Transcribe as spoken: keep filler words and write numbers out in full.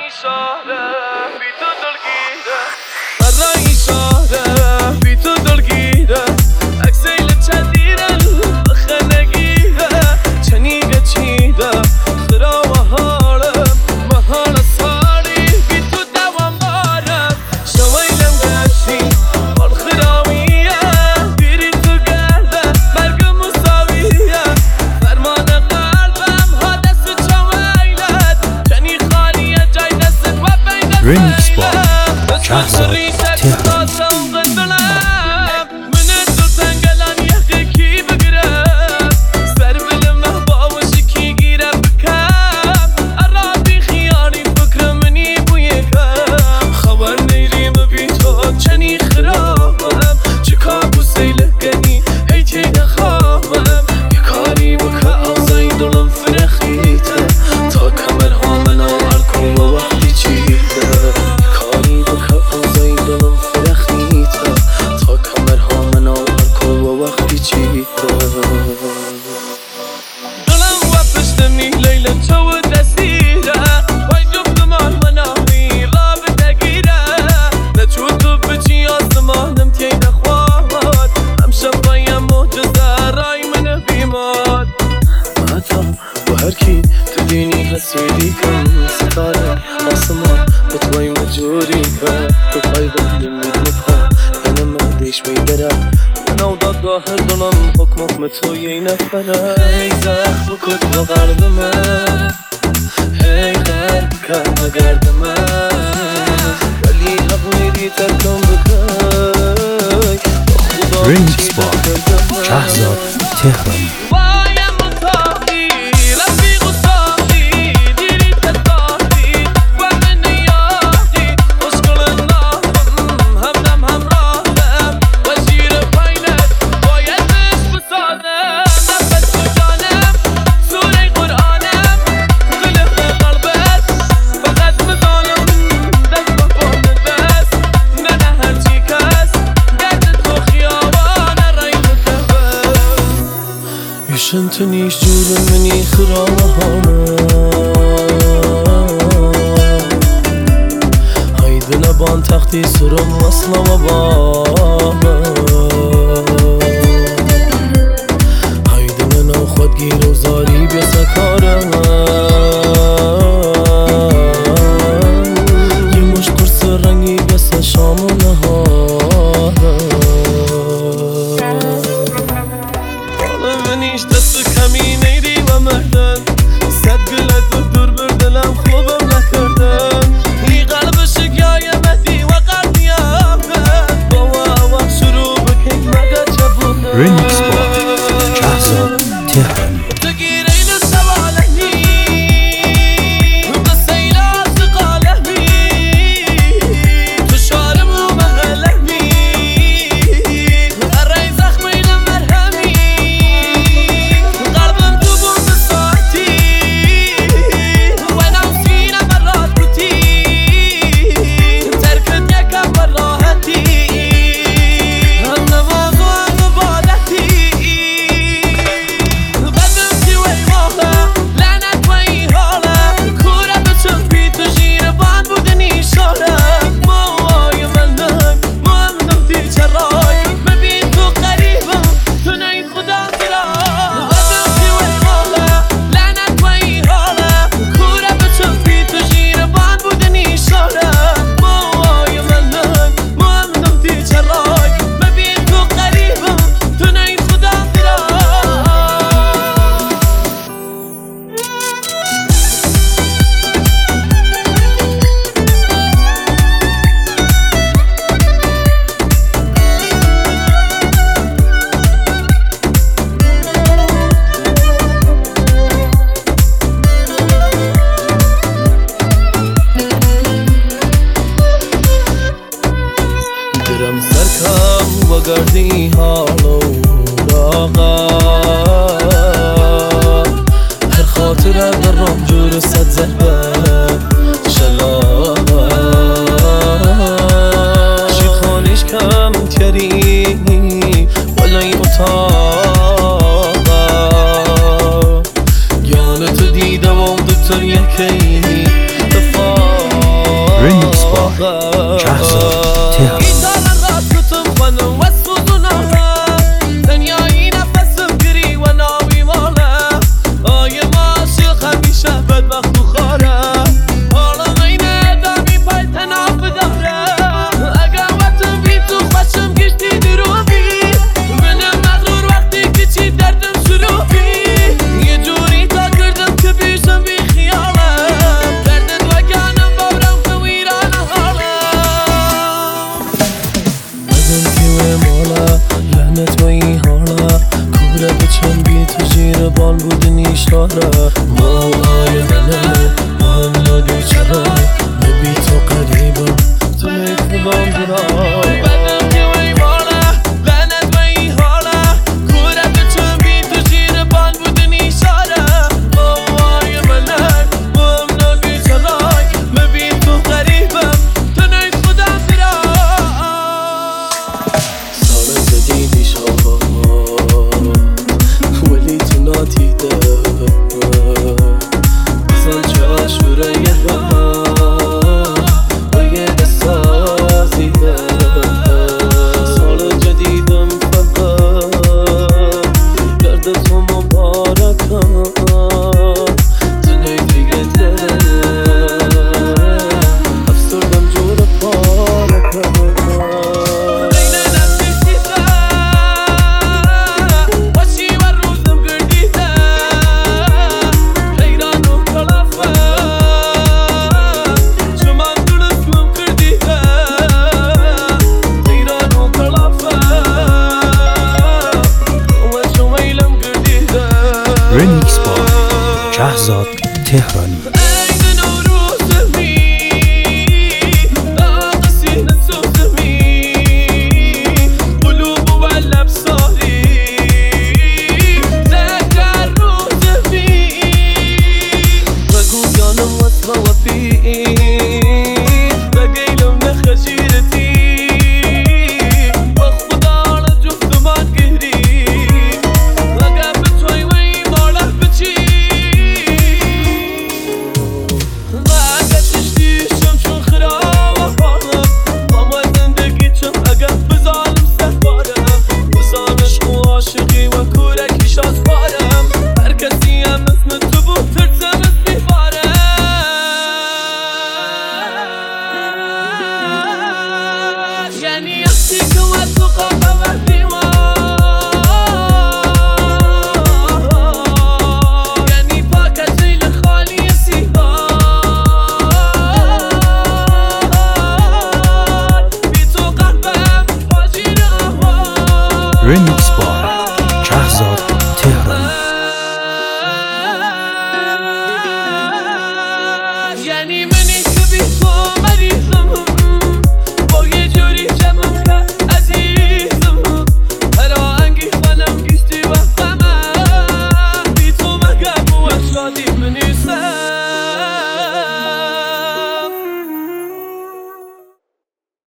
Remix با شهزاد تهران. حسیدی کن ستاره آسمان به توی مجوری کن تو پای بندی میدونم یعنی من دیش میدرم من او دادگاه دلم حکم حکم توی این نفره هی زخم بکن با قرد من هی خرد کن گرد من ولی حق میدی ترکم بکن ریمیکس با شهزاد تهران. شنت نیش جور منی خرامه هانه هایده نبان تختی سرم وصلا و بامه هایده منو خود گیر و زاری بسکاره یه مش قرص رنگی بس شام و نهاره منیش دست کمی نیری و مردن صد گلت و دور بردلم خوبم نکردن ای قلب شگای مدی و قلبی آمد با آوام شروع بکن مگه چبونه ریمیکس با شهزاد تهران. درم سرکم و گردی حالو راقا هر خاطره درم جور صد زهبه شلاقا شید خانش کم تیری ولای اتاقا یانتو دیده و دکتر یکی دفاع عقب